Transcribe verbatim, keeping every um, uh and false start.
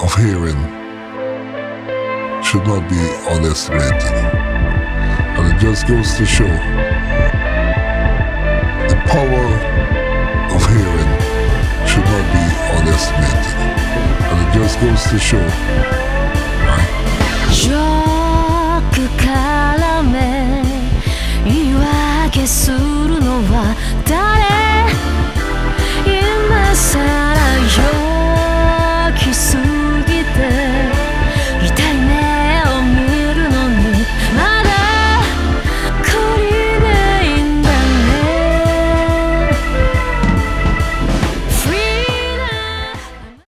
of hearing should not be underestimated. And it just goes to show the power of hearing should not be underestimated. And it just goes to show, right? ショックからめ言い訳するのは誰